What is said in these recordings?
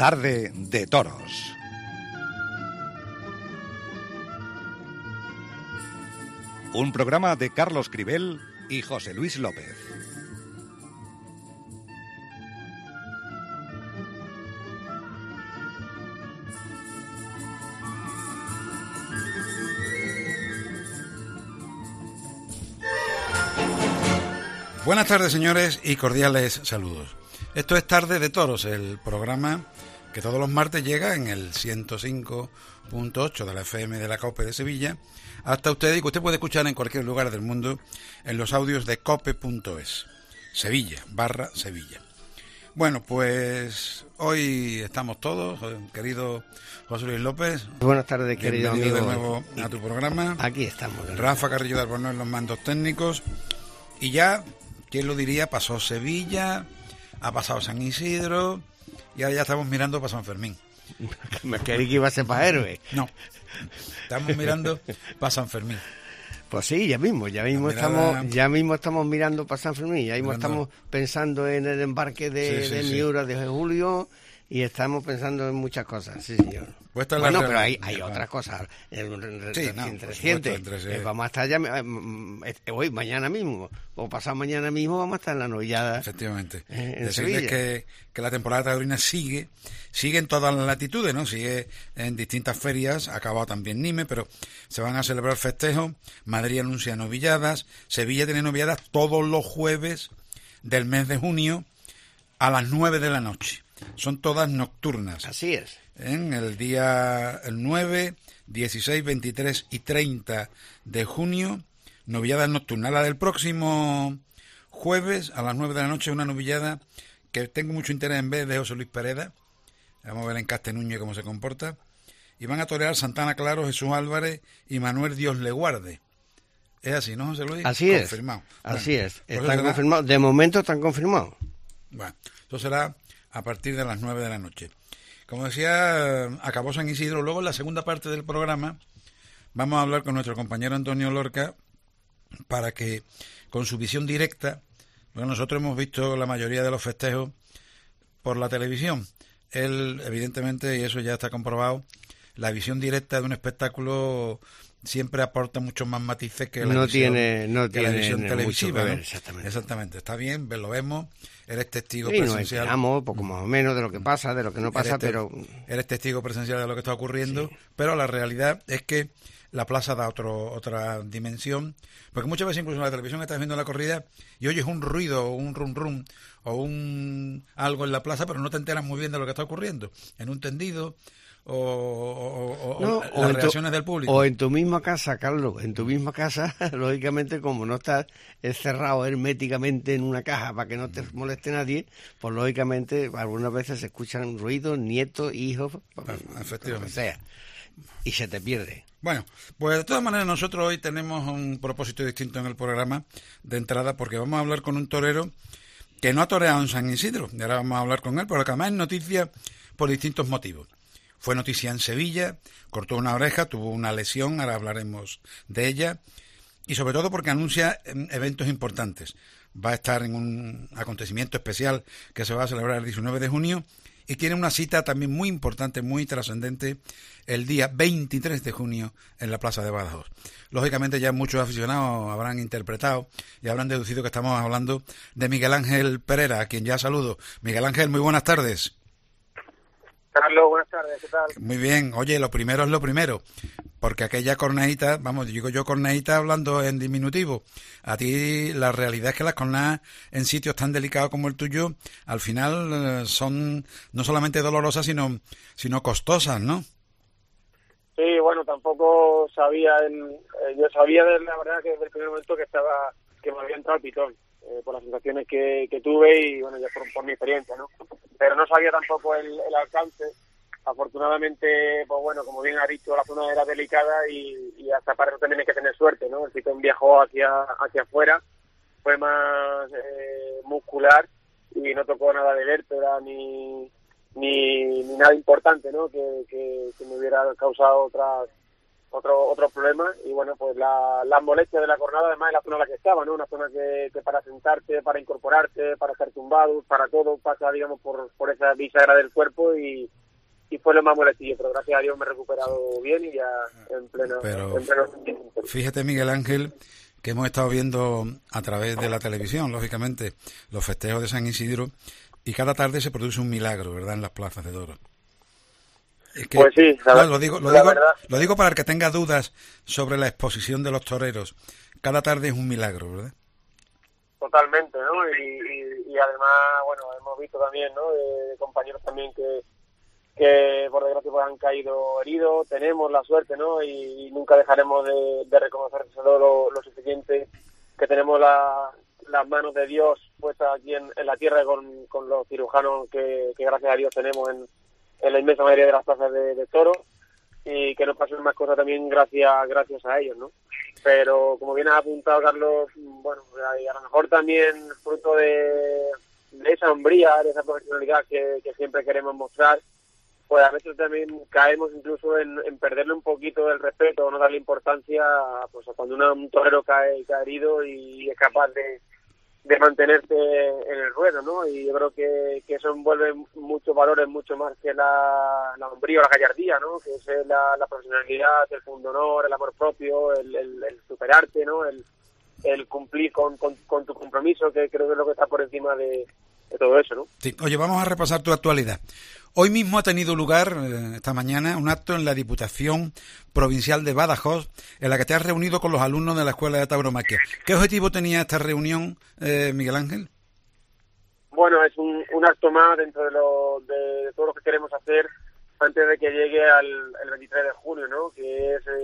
Tarde de Toros. Un programa de Carlos Cribel y José Luis López. Buenas tardes, señores, y cordiales saludos. Esto es Tarde de Toros, el programa que todos los martes llega en el 105.8 de la FM de la COPE de Sevilla hasta usted, y que usted puede escuchar en cualquier lugar del mundo en los audios de cope.es, Sevilla. Bueno, pues hoy estamos todos, querido José Luis López. Buenas tardes, querido amigo. Bienvenido de nuevo a tu programa. Aquí estamos. Rafa Carrillo de Albornoz en los mandos técnicos. Y ya, ¿quién lo diría? Pasó Sevilla, ha pasado San Isidro y ahora ya estamos mirando para San Fermín. Me creí que iba a ser para héroe. No, estamos mirando para San Fermín. Pues sí, ya mismo estamos mirando para San Fermín, ya mismo estamos pensando en el embarque de Miura de julio y estamos pensando en muchas cosas, sí señor. Pues bueno, pero hay otras cosas recientes. Vamos a estar ya hoy, mañana mismo, o pasado mañana mismo, vamos a estar en la novillada. Efectivamente. En Decirles que la temporada taurina sigue en todas las latitudes, ¿no? Sigue en distintas ferias, ha acabado también Nime, pero se van a celebrar festejos. Madrid anuncia novilladas, Sevilla tiene novilladas todos los jueves del mes de junio a las 9 de la noche. Son todas nocturnas. Así es. En el día 9, 16, 23 y 30 de junio, novilladas nocturnas. La del próximo jueves a las 9 de la noche, una novillada que tengo mucho interés en ver, de José Luis Pereda. Vamos a ver en Castenuño cómo se comporta. Y van a torear Santana Claro, Jesús Álvarez y Manuel Dios le guarde. Es así, ¿no, José Luis? Así confirmado. Es. Así bueno, es. Están confirmados. De momento están confirmados. Bueno, esto será a partir de las 9 de la noche. Como decía, acabó San Isidro. Luego, en la segunda parte del programa, vamos a hablar con nuestro compañero Antonio Lorca para que, con su visión directa, bueno, nosotros hemos visto la mayoría de los festejos por la televisión. Él, evidentemente, y eso ya está comprobado, la visión directa de un espectáculo siempre aporta muchos más matices que la visión televisiva, ¿no? Exactamente. Está bien, lo vemos. Eres testigo presencial. Nos poco más o menos de lo que pasa, de lo que no pasa, pero eres testigo presencial de lo que está ocurriendo, sí. Pero la realidad es que la plaza da otra dimensión, porque muchas veces incluso en la televisión estás viendo la corrida y oyes un ruido, o un rum rum, o algo en la plaza, pero no te enteras muy bien de lo que está ocurriendo en un tendido o las reacciones del público. O en tu misma casa, Carlos, lógicamente, como no estás encerrado herméticamente en una caja para que no te moleste nadie, pues lógicamente algunas veces se escuchan ruidos, nietos, hijos, efectivamente, lo que sea, y se te pierde. Bueno, pues de todas maneras nosotros hoy tenemos un propósito distinto en el programa de entrada, porque vamos a hablar con un torero que no ha toreado en San Isidro, y ahora vamos a hablar con él, porque además es noticia por distintos motivos. Fue noticia en Sevilla, cortó una oreja, tuvo una lesión, ahora hablaremos de ella, y sobre todo porque anuncia eventos importantes. Va a estar en un acontecimiento especial que se va a celebrar el 19 de junio, y tiene una cita también muy importante, muy trascendente, el día 23 de junio en la Plaza de Badajoz. Lógicamente ya muchos aficionados habrán interpretado y habrán deducido que estamos hablando de Miguel Ángel Pereira, a quien ya saludo. Miguel Ángel, muy buenas tardes. Carlos, buenas tardes, ¿qué tal? Muy bien. Oye, lo primero es lo primero, porque aquella corneita, digo yo corneita hablando en diminutivo, a ti la realidad es que las cornadas en sitios tan delicados como el tuyo, al final son no solamente dolorosas, sino costosas, ¿no? Sí, bueno, tampoco sabía, yo sabía la verdad que desde el primer momento que me había entrado el pitón. Por las sensaciones que tuve y bueno, ya por mi experiencia, ¿no? Pero no sabía tampoco el alcance. Afortunadamente, pues bueno, como bien ha dicho, la zona era delicada y hasta para eso también hay que tener suerte, ¿no? El pitón viajó hacia afuera, fue más muscular y no tocó nada de vértebra ni nada importante, ¿no? Que me hubiera causado otros problemas. Y bueno, pues las molestias de la jornada, además en la zona en la que estaba, ¿no? Una zona que para sentarte, para incorporarte, para estar tumbado, para todo pasa, digamos, por esa bisagra del cuerpo y fue lo más molestillo, pero gracias a Dios me he recuperado bien y ya en pleno rendimiento. Fíjate, Miguel Ángel, que hemos estado viendo a través de la televisión, lógicamente, los festejos de San Isidro, y cada tarde se produce un milagro, ¿verdad?, en las plazas de toros. Es que, pues sí, lo digo para el que tenga dudas sobre la exposición de los toreros. Cada tarde es un milagro, ¿verdad? Totalmente, ¿no? Y además, bueno, hemos visto también, ¿no?, de compañeros también que por desgracia pues han caído heridos. Tenemos la suerte, ¿no?, y nunca dejaremos de reconocerlo lo suficiente, que tenemos las manos de Dios puestas aquí en la tierra con los cirujanos que gracias a Dios tenemos en la inmensa mayoría de las plazas de toros, y que no pasen más cosas también gracias a ellos, ¿no? Pero como bien has apuntado, Carlos, bueno, a lo mejor también fruto de esa hombría, de esa profesionalidad que siempre queremos mostrar, pues a veces también caemos incluso en perderle un poquito el respeto o no darle importancia pues a cuando un torero cae herido y es capaz de mantenerse en el ruedo, ¿no? Y yo creo que eso envuelve muchos valores, mucho más que la hombría o la gallardía, ¿no? Que es la profesionalidad, el pundonor, el amor propio, el superarte, ¿no? El cumplir con tu compromiso, que creo que es lo que está por encima de todo eso, ¿no? Sí. Oye, vamos a repasar tu actualidad. Hoy mismo ha tenido lugar, esta mañana, un acto en la Diputación Provincial de Badajoz, en la que te has reunido con los alumnos de la Escuela de Tauromaquia. ¿Qué objetivo tenía esta reunión, Miguel Ángel? Bueno, es un acto más dentro de todo lo que queremos hacer antes de que llegue el 23 de junio, ¿no? Que es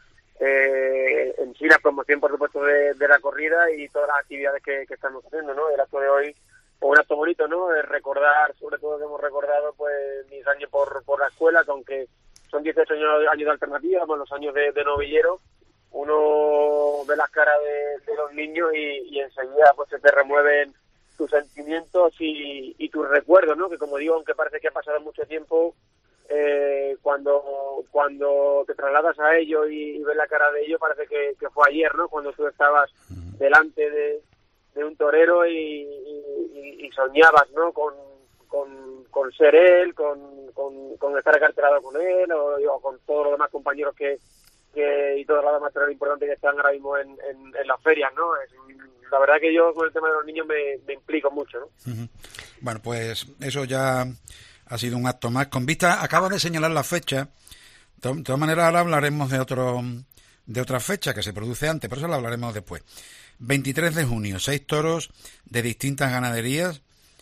en sí la promoción, por supuesto, de la corrida y todas las actividades que estamos haciendo, ¿no? El acto de hoy, un acto bonito, ¿no? Es recordar, sobre todo que hemos recordado pues mis años por la escuela, que aunque son 18 años de alternativa, más los años de novillero, uno ve las caras de los niños y enseguida pues se te remueven tus sentimientos y tus recuerdos, ¿no? Que como digo, aunque parece que ha pasado mucho tiempo, cuando te trasladas a ello y ves la cara de ellos, parece que fue ayer, ¿no? Cuando tú estabas delante de un torero y soñabas, ¿no? Con ser él, con estar acartelado con él o con todos los demás compañeros y todos los demás toreros importantes que están ahora mismo en las ferias, ¿no? La verdad que yo con el tema de los niños me implico mucho, ¿no? Uh-huh. Bueno, pues eso ya ha sido un acto más. Con vista, acaba de señalar la fecha. De todas maneras, ahora hablaremos de otra fecha que se produce antes, pero eso lo hablaremos después. 23 de junio, 6 toros de distintas ganaderías.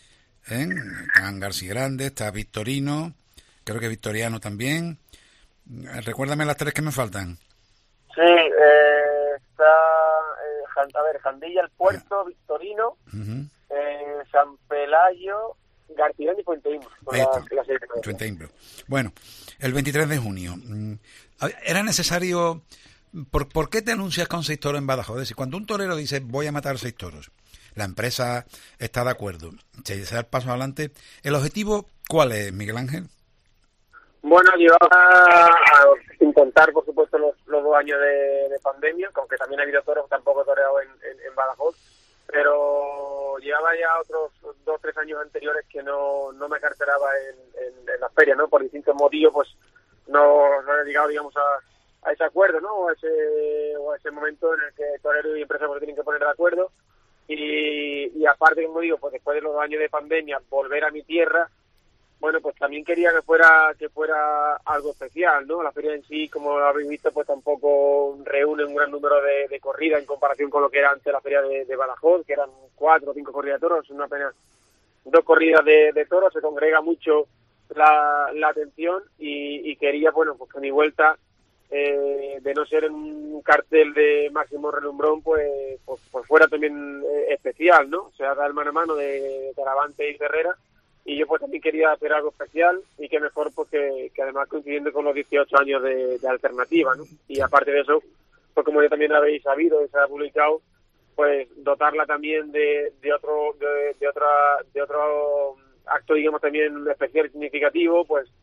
Están García Grande, está Victorino, creo que Victoriano también. Recuérdame las 3 que me faltan. Sí, está Jandilla, El Puerto, Victorino, uh-huh. San Pelayo, García Grande y Puente Imbro. Puente Imbro. Bueno, el 23 de junio. ¿Era necesario? ¿Por qué te anuncias con 6 toros en Badajoz? Es decir, cuando un torero dice voy a matar 6 toros, la empresa está de acuerdo, se da el paso adelante. ¿El objetivo cuál es, Miguel Ángel? Bueno, llevaba, sin contar, por supuesto, los 2 años de pandemia, aunque también ha habido toros, tampoco he toreado en Badajoz, pero llevaba ya otros 2 o 3 años anteriores que no me carteraba en las ferias, ¿no? Por distintos motivos, pues no he llegado, digamos, a ese acuerdo, ¿no? O a ese momento en el que torero y empresa se tienen que poner de acuerdo. Y aparte, como digo, pues después de los 2 años de pandemia, volver a mi tierra, bueno, pues también quería que fuera algo especial, ¿no? La feria en sí, como habéis visto, pues tampoco reúne un gran número de corridas en comparación con lo que era antes la feria de Badajoz, que eran 4 o 5 corridas de toros, son apenas 2 corridas de toros, se congrega mucho la atención y quería, bueno, pues que mi vuelta, de no ser un cartel de máximo relumbrón, pues fuera también especial, ¿no? O sea, da el mano a mano de Taravante y Ferrera. Y yo pues también quería hacer algo especial y que mejor pues que además coincidiendo con los 18 años de alternativa, ¿no? Y aparte de eso, pues como ya también habéis sabido y se ha publicado, pues dotarla también de otro acto, digamos, también especial y significativo, pues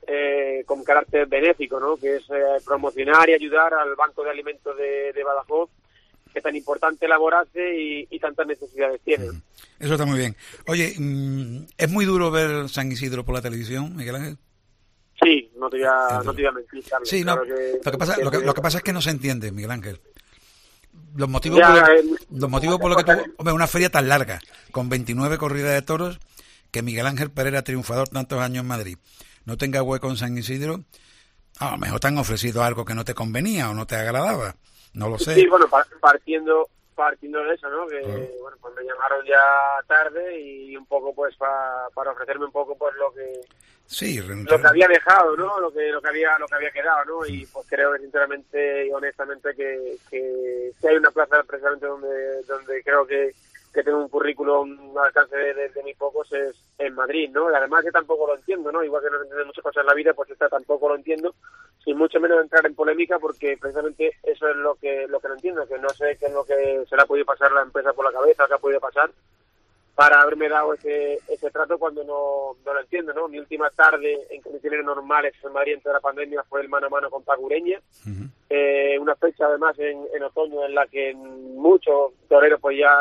con carácter benéfico, ¿no? Que es promocionar y ayudar al Banco de Alimentos de Badajoz, que tan importante labor hace y tantas necesidades tiene. Eso está muy bien. Oye, ¿es muy duro ver San Isidro por la televisión, Miguel Ángel? Sí, no te voy a mentir, Carlos. Sí, claro no, que, lo que pasa es que no se entiende, Miguel Ángel. Los motivos por los que tuvo, hombre, una feria tan larga, con 29 corridas de toros, que Miguel Ángel Pereira, triunfador tantos años en Madrid, no tenga hueco en San Isidro. A lo mejor te han ofrecido algo que no te convenía o no te agradaba, no lo sé. Sí, bueno, partiendo de eso, ¿no? Que bueno, pues me llamaron ya tarde y un poco pues para ofrecerme un poco pues lo que había dejado, ¿no? Lo que había quedado, ¿no? Y pues creo que sinceramente y honestamente que si hay una plaza precisamente donde creo que tengo un currículum al alcance de muy pocos es en Madrid, ¿no? Y además que tampoco lo entiendo, ¿no? Igual que no entiendo muchas cosas en la vida, pues esta tampoco lo entiendo, sin mucho menos entrar en polémica, porque precisamente eso es lo que no entiendo, que no sé qué es lo que se le ha podido pasar a la empresa por la cabeza, qué ha podido pasar para haberme dado ese trato cuando no lo entiendo, ¿no? Mi última tarde en condiciones normales en Madrid antes de la pandemia fue el mano a mano con Paco Ureña, una fecha además en otoño en la que muchos toreros pues ya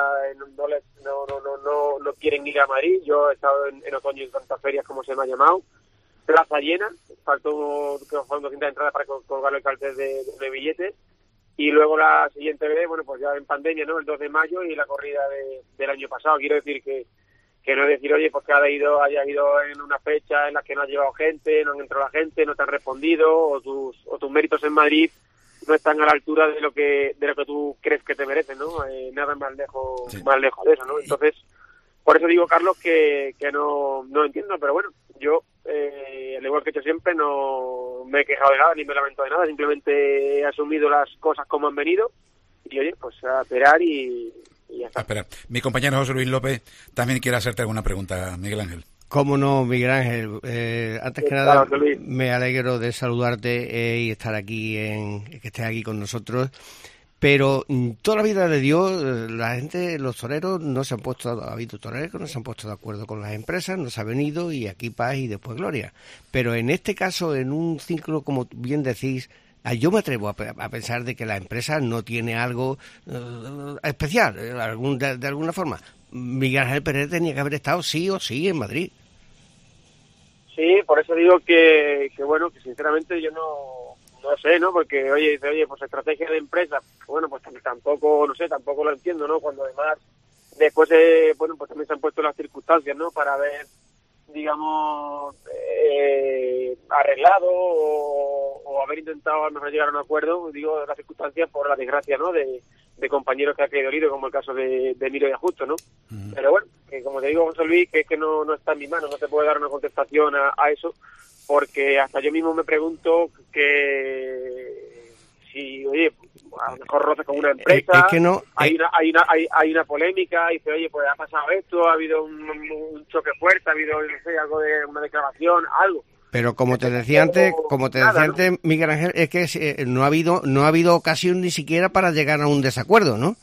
no quieren ir a Madrid. Yo he estado en otoño en tantas ferias como se me ha llamado, plaza llena, faltó 200 entradas para colgar el cartel de billetes. Y luego la siguiente vez, bueno, pues ya en pandemia, ¿no? El 2 de mayo y la corrida del año pasado. Quiero decir que no es decir, oye, pues que haya ido en una fecha en la que no has llevado gente, no han entrado la gente, no te han respondido, o tus méritos en Madrid no están a la altura de lo que tú crees que te mereces, ¿no? Nada más lejos de eso, ¿no? Entonces, por eso digo, Carlos, que no entiendo, pero bueno, yo, al igual que he hecho siempre, no me he quejado de nada, ni me lamento de nada, simplemente he asumido las cosas como han venido, y oye, pues a esperar y ya está. Espera, mi compañero José Luis López también quiere hacerte alguna pregunta, Miguel Ángel. Cómo no, Miguel Ángel. Antes que nada, me alegro de saludarte y estar aquí, que estés aquí con nosotros. Pero toda la vida de Dios, la gente, los toreros, ha habido toreros que no se han puesto de acuerdo con las empresas, no se ha venido y aquí paz y después gloria. Pero en este caso, en un ciclo, como bien decís, yo me atrevo a pensar de que la empresa no tiene algo especial, de alguna forma. Miguel Ángel Pérez tenía que haber estado sí o sí en Madrid. Sí, por eso digo que bueno, que sinceramente yo no sé, ¿no? Porque oye, pues estrategia de empresa, bueno, pues tampoco lo entiendo, ¿no? Cuando además después, bueno, pues también se han puesto las circunstancias, ¿no? Para haber, digamos, arreglado o haber intentado a lo mejor llegar a un acuerdo, digo, las circunstancias por la desgracia, ¿no? De compañeros que ha caído herido, como el caso de Emilio y Ajusto, ¿no? Pero bueno, que como te digo, José Luis, que es que no está en mi mano, no te puedo dar una contestación a eso, porque hasta yo mismo me pregunto que si, oye, a lo mejor roces con una empresa, es que no, hay una polémica, y dice, oye, pues ha pasado esto, ha habido un choque fuerte, ha habido, no sé, algo de una declaración, algo. Pero como te decía antes, Miguel Ángel, es que no ha habido ocasión ni siquiera para llegar a un desacuerdo, ¿no?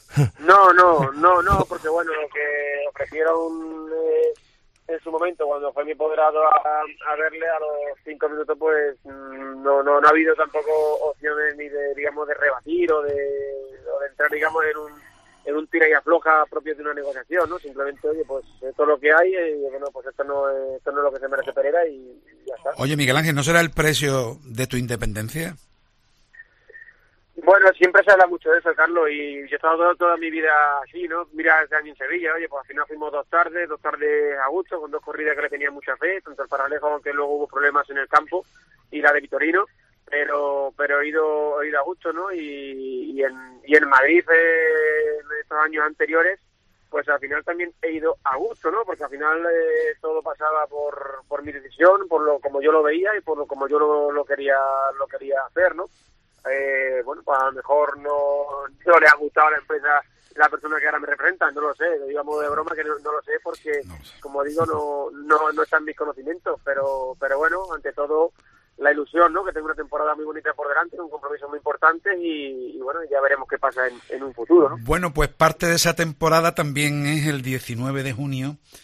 No, porque bueno, lo que ofrecieron en su momento, cuando fue mi poderado a verle, a los 5 minutos, pues no ha habido tampoco opciones ni de, digamos, de rebatir o de entrar, digamos, en un tira y afloja propio de una negociación, ¿no? Simplemente, oye, pues esto es lo que hay, y bueno, pues esto no es lo que se merece Pereira y ya está. Oye, Miguel Ángel, ¿no será el precio de tu independencia? Bueno, siempre se habla mucho de eso, Carlos, y yo he estado toda mi vida así, ¿no? Mira, este año en Sevilla, oye, pues al final fuimos dos tardes a gusto, con 2 corridas que le tenía mucha fe, tanto el Paralejo, aunque luego hubo problemas en el campo, y la de Vitorino, pero he ido a gusto, ¿no? Y en Madrid, en estos años anteriores, pues al final también he ido a gusto, ¿no? Porque al final todo pasaba por mi decisión, como yo lo veía y por como yo lo quería hacer, ¿no? Bueno, pues a lo mejor no le ha gustado a la empresa la persona que ahora me representa, no lo sé, digamos de broma que no lo sé porque, como digo, no está en mis conocimientos, pero bueno, ante todo la ilusión, ¿no? Que tengo una temporada muy bonita por delante, un compromiso muy importante y bueno, ya veremos qué pasa en un futuro, ¿no? Bueno, pues parte de esa temporada también es el 19 de junio,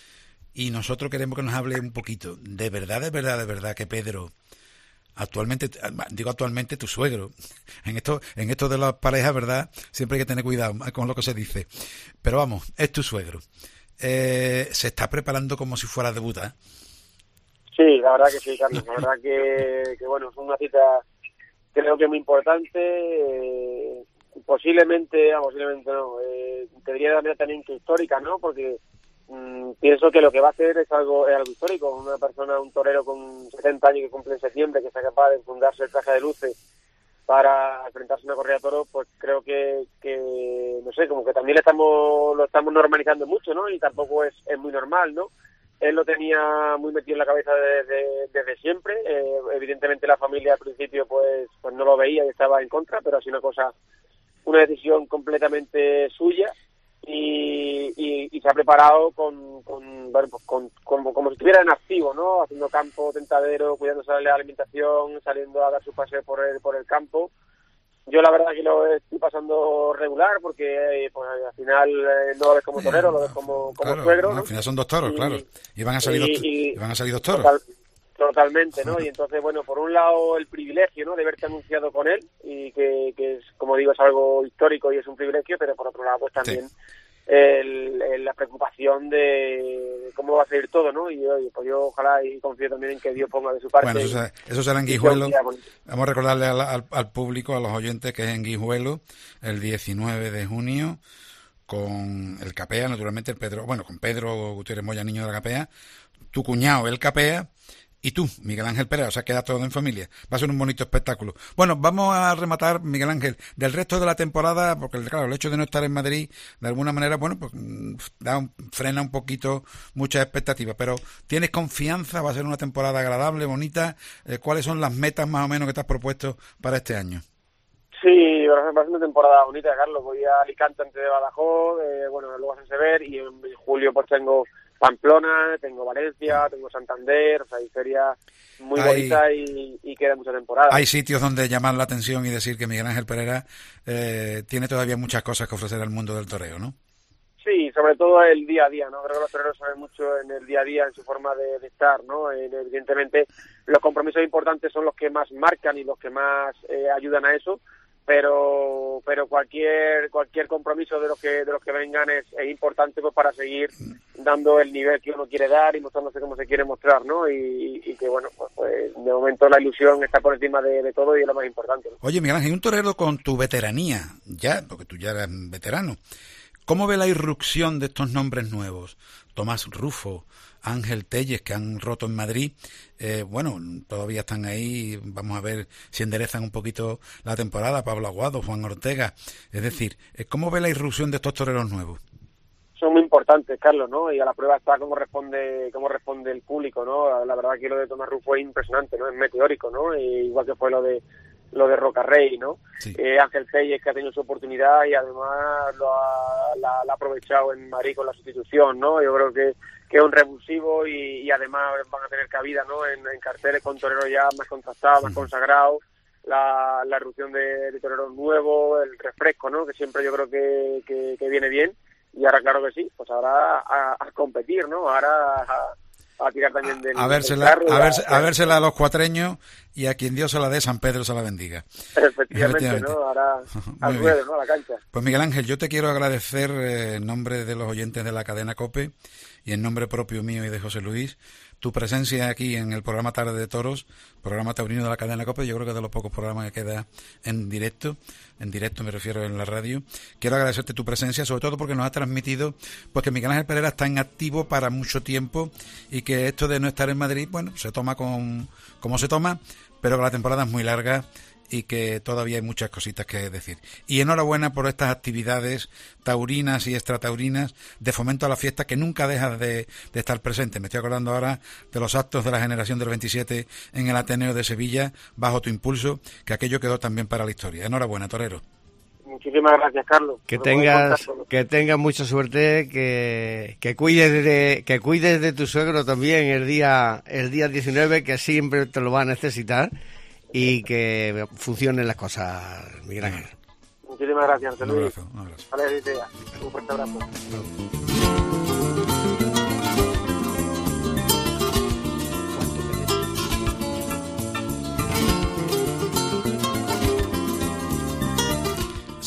y nosotros queremos que nos hable un poquito. De verdad que Pedro, actualmente tu suegro, en esto de las parejas, ¿verdad? Siempre hay que tener cuidado con lo que se dice. Pero vamos, es tu suegro. Se está preparando como si fuera a debutar. Sí, la verdad que sí, Carlos. La verdad que bueno, es una cita creo que muy importante. Posiblemente no. Te diría de manera también que histórica, ¿no? Porque pienso que lo que va a hacer es algo histórico. Una persona, un torero con 70 años que cumple en septiembre, que sea capaz de fundarse el traje de luces para enfrentarse a una corrida de toros, pues creo que no sé, como que también lo estamos normalizando mucho, ¿no? Y tampoco es muy normal, ¿no? Él lo tenía muy metido en la cabeza desde siempre. Evidentemente la familia al principio pues no lo veía y estaba en contra, pero ha sido una decisión completamente suya y se ha preparado como si estuviera en activo, ¿no? Haciendo campo, tentadero, cuidándose de la alimentación, saliendo a dar su paseo por el campo. Yo la verdad que lo estoy pasando regular porque pues, al final no lo ves como torero, lo ves como claro, suegro, ¿no? Al final son dos toros, claro. Y van a salir dos toros. Totalmente, ¿no? Y entonces, bueno, por un lado el privilegio, ¿no? De verte anunciado con él y que es, como digo, es algo histórico y es un privilegio, pero por otro lado, pues también la preocupación de cómo va a salir todo, ¿no? Y pues yo ojalá y confío también en que Dios ponga de su parte. Bueno, eso será en Guijuelo. Vamos a recordarle al público, a los oyentes, que es en Guijuelo, el 19 de junio, con el Capea, naturalmente, con Pedro Gutiérrez Moya, niño de la Capea, tu cuñado, el Capea, y tú, Miguel Ángel Pérez, o sea, queda todo en familia. Va a ser un bonito espectáculo. Bueno, vamos a rematar, Miguel Ángel, del resto de la temporada, porque claro, el hecho de no estar en Madrid, de alguna manera, bueno, pues frena un poquito muchas expectativas, pero ¿tienes confianza? ¿Va a ser una temporada agradable, bonita? ¿Cuáles son las metas más o menos que te has propuesto para este año? Sí, va a ser una temporada bonita, Carlos. Voy a Alicante antes de Badajoz, luego a San Sever, y en julio pues tengo Pamplona, tengo Valencia, tengo Santander, o sea, hay feria muy bonita y queda mucha temporada. Hay sitios donde llamar la atención y decir que Miguel Ángel Pereira tiene todavía muchas cosas que ofrecer al mundo del toreo, ¿no? Sí, sobre todo el día a día, ¿no? Creo que los toreros saben mucho en el día a día, en su forma de estar, ¿no? Evidentemente, los compromisos importantes son los que más marcan y los que más ayudan a eso, pero cualquier compromiso de los que vengan es importante pues para seguir dando el nivel que uno quiere dar y mostrándose como se quiere mostrar, ¿no? Y que bueno, pues de momento la ilusión está por encima de todo y es lo más importante, ¿no? Oye, Miguel Ángel, un torero con tu veteranía, ya, porque tú ya eres veterano, ¿cómo ve la irrupción de estos nombres nuevos? Tomás Rufo, Ángel Telles, que han roto en Madrid, todavía están ahí, vamos a ver si enderezan un poquito la temporada, Pablo Aguado, Juan Ortega, es decir, ¿cómo ve la irrupción de estos toreros nuevos? Son muy importantes, Carlos, ¿no? Y a la prueba está cómo responde el público, ¿no? La verdad que lo de Tomás Rufo es impresionante, ¿no? Es meteórico, ¿no? Igual que fue lo de Rocarrey, ¿no? Sí. Ángel Telles, que ha tenido su oportunidad y además la ha aprovechado en Madrid con la sustitución, ¿no? Yo creo que es un revulsivo y además van a tener cabida, ¿no? En carteles con toreros ya más contrastados, más consagrados, la erupción de toreros nuevos, el refresco, ¿no? Que siempre yo creo que viene bien. Y ahora claro que sí, pues ahora a competir, ¿no? Ahora a tirar también del vérsela a los cuatreños y a quien Dios se la dé, San Pedro se la bendiga. Efectivamente. ¿No? Ahora al ruedo, ¿no? A la cancha. Pues Miguel Ángel, yo te quiero agradecer en nombre de los oyentes de la cadena COPE y en nombre propio mío y de José Luis, tu presencia aquí en el programa Tarde de Toros, programa taurino de la cadena COPE. Yo creo que es de los pocos programas que queda en directo me refiero en la radio. Quiero agradecerte tu presencia, sobre todo porque nos ha transmitido pues que Miguel Ángel Pereira está en activo para mucho tiempo y que esto de no estar en Madrid, bueno, se toma como se toma, pero que la temporada es muy larga y que todavía hay muchas cositas que decir. Y enhorabuena por estas actividades taurinas y extrataurinas de fomento a la fiesta que nunca dejas de estar presente. Me estoy acordando ahora de los actos de la generación del 27 en el Ateneo de Sevilla, bajo tu impulso, que aquello quedó también para la historia. Enhorabuena, torero. Muchísimas gracias, Carlos. Que tengas mucha suerte, que cuides de tu suegro también el día 19, que siempre te lo va a necesitar. Y que funcionen las cosas, Miguel Ángel. Muchísimas gracias, Un abrazo. Un fuerte abrazo.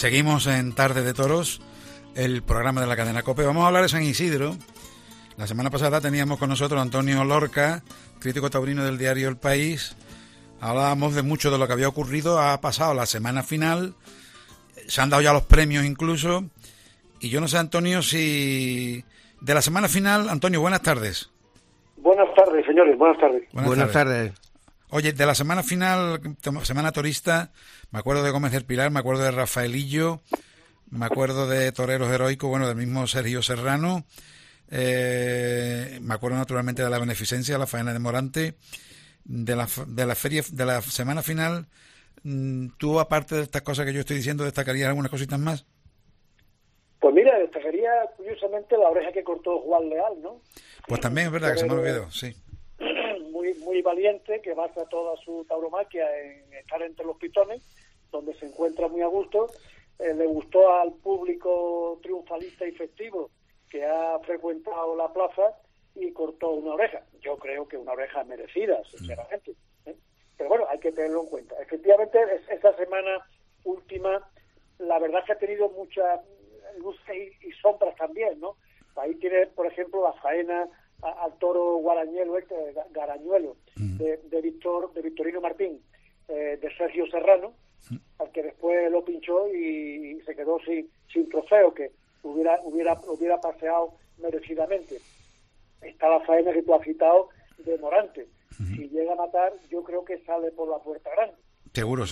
Seguimos en Tarde de Toros, el programa de la cadena COPE. Vamos a hablar de San Isidro. La semana pasada teníamos con nosotros a Antonio Lorca, crítico taurino del diario El País. Hablábamos de mucho de lo que había ocurrido. Ha pasado la semana final, se han dado ya los premios incluso. Y yo no sé, Antonio, si de la semana final... Antonio, buenas tardes. Buenas tardes, señores, buenas tardes. Buenas tardes. Oye, de la semana final, semana torista, me acuerdo de Gómez del Pilar, me acuerdo de Rafaelillo, me acuerdo de Toreros Heroicos, bueno, del mismo Sergio Serrano, me acuerdo naturalmente de la beneficencia, la faena de Morante, de la feria, de la semana final. ¿Tú, aparte de estas cosas que yo estoy diciendo, destacarías algunas cositas más? Pues mira, destacaría curiosamente la oreja que cortó Juan Leal, ¿no? Pues también es verdad que se me olvidó, sí. Muy valiente, que basa toda su tauromaquia en estar entre los pitones, donde se encuentra muy a gusto. Le gustó al público triunfalista y festivo que ha frecuentado la plaza y cortó una oreja. Yo creo que una oreja merecida, sinceramente. Pero bueno, hay que tenerlo en cuenta. Efectivamente, esa semana última, la verdad es que ha tenido muchas luces y sombras también, ¿no? Ahí tiene, por ejemplo, la faena al toro Garañuelo de Victorino Martín, de Sergio Serrano, al que después lo pinchó y se quedó sin trofeo, que hubiera paseado merecidamente. Está la faena que tú has citado de Morante. Si llega a matar, yo creo que sale por la puerta grande. Seguro.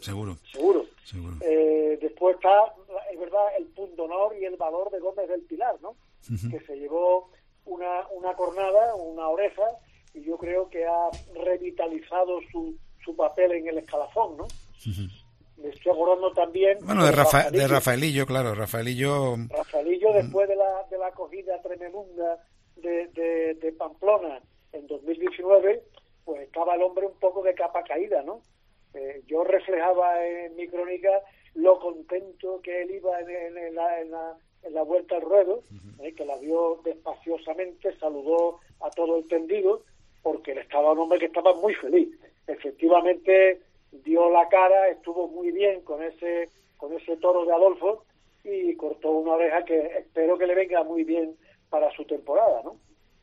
Después está, es verdad, el punto honor y el valor de Gómez del Pilar, ¿no? Que se llevó una cornada, una oreja, y yo creo que ha revitalizado su papel en el escalafón, ¿no? Me estoy acordando también... Bueno, de Rafaelillo, claro, Rafaelillo después de la acogida tremenda de Pamplona en 2019, pues estaba el hombre un poco de capa caída, ¿no? Yo reflejaba en mi crónica lo contento que él iba en la vuelta al ruedo, que la vio despaciosamente, saludó a todo el tendido, porque él estaba un hombre que estaba muy feliz. Efectivamente dio la cara, estuvo muy bien con ese toro de Adolfo y cortó una oreja que espero que le venga muy bien para su temporada, ¿no?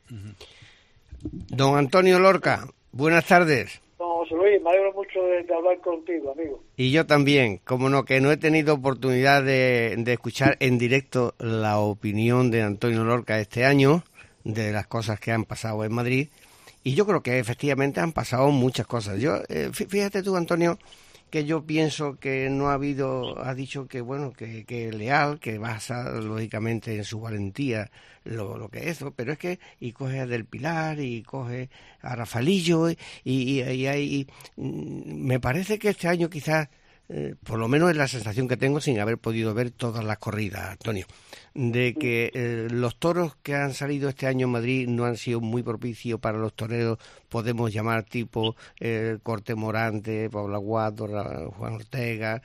Don Antonio Lorca, buenas tardes. No, José Luis, me alegro mucho de hablar contigo, amigo. Y yo también, como no, que no he tenido oportunidad de escuchar en directo la opinión de Antonio Lorca este año, de las cosas que han pasado en Madrid, y yo creo que efectivamente han pasado muchas cosas. Yo, fíjate tú, Antonio, que yo pienso que no ha dicho que bueno, que Leal, que basa lógicamente en su valentía lo que es, pero es que y coge a Del Pilar y coge a Rafaelillo y me parece que este año quizás, por lo menos es la sensación que tengo sin haber podido ver todas las corridas, Antonio, de que los toros que han salido este año en Madrid no han sido muy propicios para los toreros, podemos llamar tipo Corte Morante, Pablo Aguado, Juan Ortega,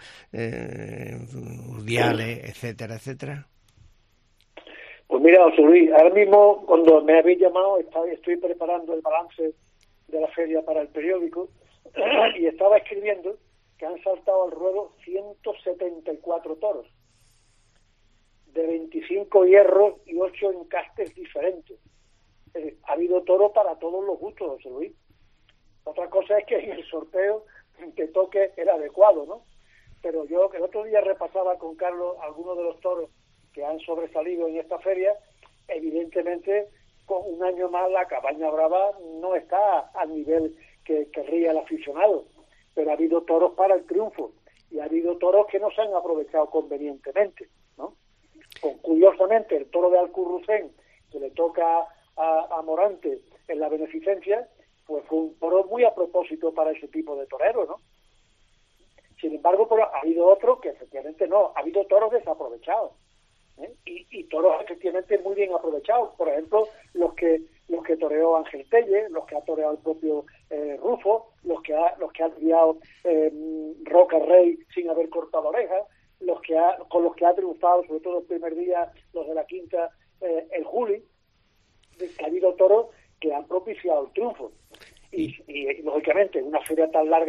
Urdiales, etcétera. Pues mira, José Luis, ahora mismo cuando me habéis llamado estoy preparando el balance de la feria para el periódico y estaba escribiendo que han saltado al ruedo 174 toros, de 25 hierros y 8 encastes diferentes. Ha habido toros para todos los gustos, José Luis. Otra cosa es que en el sorteo que toque era adecuado, ¿no? Pero yo que el otro día repasaba con Carlos algunos de los toros que han sobresalido en esta feria, evidentemente con un año más la Cabaña Brava no está al nivel que querría el aficionado, pero ha habido toros para el triunfo y ha habido toros que no se han aprovechado convenientemente, ¿no? Curiosamente, el toro de Alcurrucén, que le toca a Morante en la beneficencia, pues fue un toro muy a propósito para ese tipo de torero, ¿no? Sin embargo, pero ha habido otros que efectivamente no, ha habido toros desaprovechados, y toros efectivamente muy bien aprovechados. Por ejemplo, los que toreó Ángel Telle, los que ha toreado el propio Rufo, los que ha criado Roca Rey sin haber cortado orejas, con los que ha triunfado, sobre todo el primer día, los de la quinta, el Juli. Ha habido toros que han propiciado el triunfo y lógicamente en una feria tan larga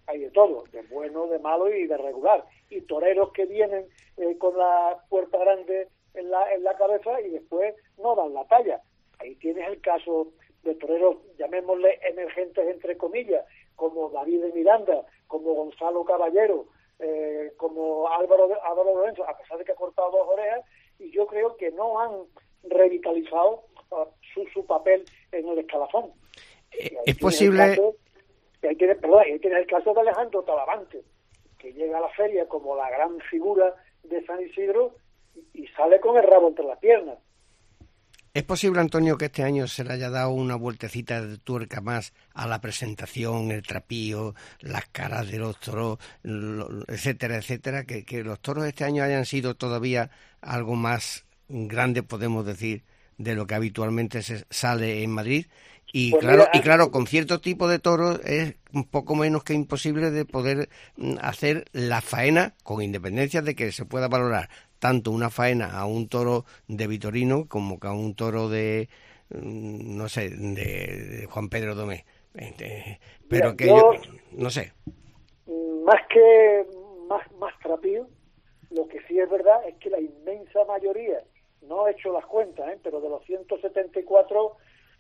hay de todo, de bueno, de malo y de regular. Y toreros que vienen con la puerta grande en la cabeza y después no dan la talla. Ahí tienes el caso de toreros, llamémosle emergentes entre comillas, como David de Miranda, como Gonzalo Caballero, como Álvaro Lorenzo, a pesar de que ha cortado 2 orejas, y yo creo que no han revitalizado su papel en el escalafón. Es posible... Ahí tienes el caso de Alejandro Talavante, que llega a la feria como la gran figura de San Isidro y sale con el rabo entre las piernas. ¿Es posible, Antonio, que este año se le haya dado una vueltecita de tuerca más a la presentación, el trapío, las caras de los toros, etcétera, etcétera? Que los toros este año hayan sido todavía algo más grande, podemos decir, de lo que habitualmente se sale en Madrid. Y pues claro, con cierto tipo de toros es un poco menos que imposible de poder hacer la faena, con independencia de que se pueda valorar tanto una faena a un toro de Vitorino como que a un toro de, no sé, de Juan Pedro Domé. Pero mira, que yo no sé. Más trapío, lo que sí es verdad es que la inmensa mayoría, no he hecho las cuentas, pero de los 174...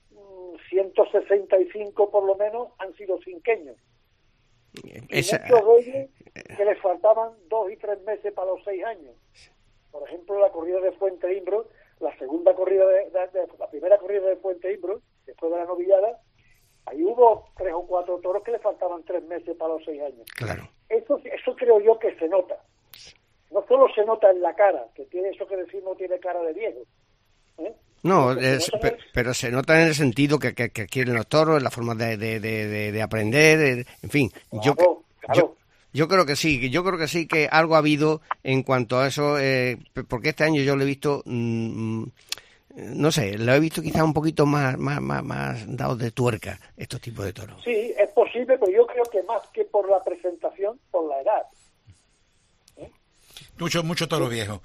165 por lo menos han sido cinqueños. Y muchos de ellos que les faltaban 2 y 3 meses para los 6 años. Por ejemplo, la corrida de Fuente Imbro, la primera corrida de Fuente Imbro, después de la novillada, ahí hubo 3 o 4 toros que le faltaban 3 meses para los 6 años. Claro. Eso creo yo que se nota. No solo se nota en la cara, que tiene eso que decimos, tiene cara de viejo. No, pero se nota en el sentido que quieren los toros, en la forma de aprender, en fin. Claro. Yo creo que sí, que algo ha habido en cuanto a eso, porque este año yo lo he visto, no sé, lo he visto quizás un poquito más dados de tuerca, estos tipos de toros. Sí, es posible, pero yo creo que más que por la presentación, por la edad. Mucho toro viejo.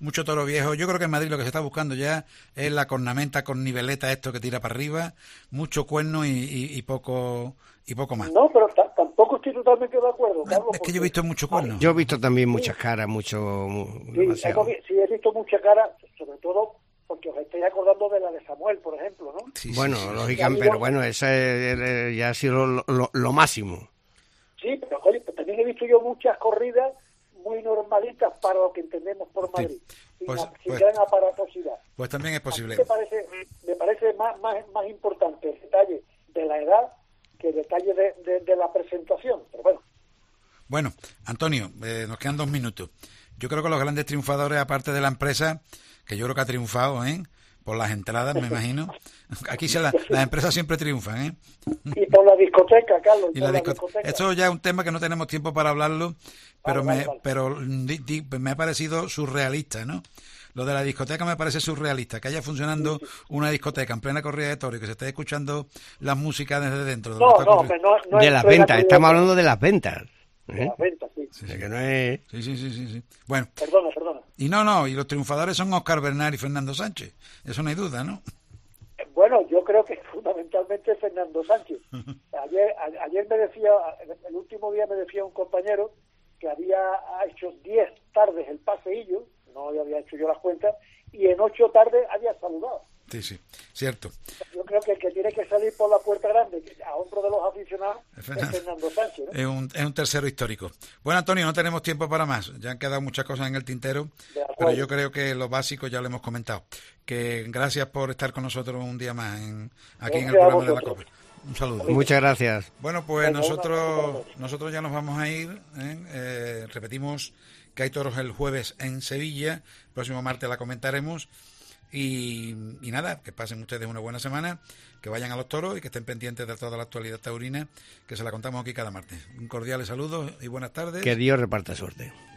Yo creo que en Madrid lo que se está buscando ya es la cornamenta con niveleta, esto que tira para arriba, mucho cuerno y poco más. No, pero tampoco estoy totalmente de acuerdo, Carlos. Es que yo he visto mucho cuerno. Yo he visto también muchas caras, demasiado. Sí, he visto muchas caras, sobre todo porque os estáis acordando de la de Samuel, por ejemplo, ¿no? Sí, lógicamente, pero bueno, esa ya ha sido lo máximo. Sí, pero oye, también he visto yo muchas corridas muy normalitas para lo que entendemos por Madrid, sin gran aparatosidad. Pues también es posible. Me parece más importante el detalle de la edad que el detalle de la presentación, pero bueno. Bueno, Antonio, nos quedan 2 minutos. Yo creo que los grandes triunfadores, aparte de la empresa, que yo creo que ha triunfado, por las entradas, me imagino. Aquí las empresas siempre triunfan, Y por la discoteca, Carlos. Y la discoteca. Esto ya es un tema que no tenemos tiempo para hablarlo, pero pero me ha parecido surrealista, ¿no? Lo de la discoteca me parece surrealista, que haya funcionando una discoteca en plena corrida de toros y que se esté escuchando las músicas desde dentro. De las ventas, estamos hablando de las ventas. De las ventas, sí. Que no es... Sí. Bueno. Perdona. Y los triunfadores son Óscar Bernal y Fernando Sánchez. Eso no hay duda, ¿no? Bueno, yo creo que fundamentalmente Fernando Sánchez. Ayer me decía, el último día me decía un compañero que había hecho 10 tardes el paseillo, no había hecho yo las cuentas, y en 8 tardes había saludado. Sí, cierto. Yo creo que el que tiene que salir por la puerta grande a hombro de los aficionados es Fernando Sánchez, ¿no? Es un tercero histórico. Bueno, Antonio, no tenemos tiempo para más. Ya han quedado muchas cosas en el tintero, pero yo creo que lo básico ya lo hemos comentado. Que gracias por estar con nosotros un día más aquí en el programa de la COPE. Un saludo. Muchas gracias. Bueno, pues nosotros ya nos vamos a ir. Repetimos que hay toros el jueves en Sevilla. El próximo martes la comentaremos. Y nada, que pasen ustedes una buena semana, que vayan a los toros y que estén pendientes de toda la actualidad taurina, que se la contamos aquí cada martes. Un cordial saludo y buenas tardes. Que Dios reparta suerte.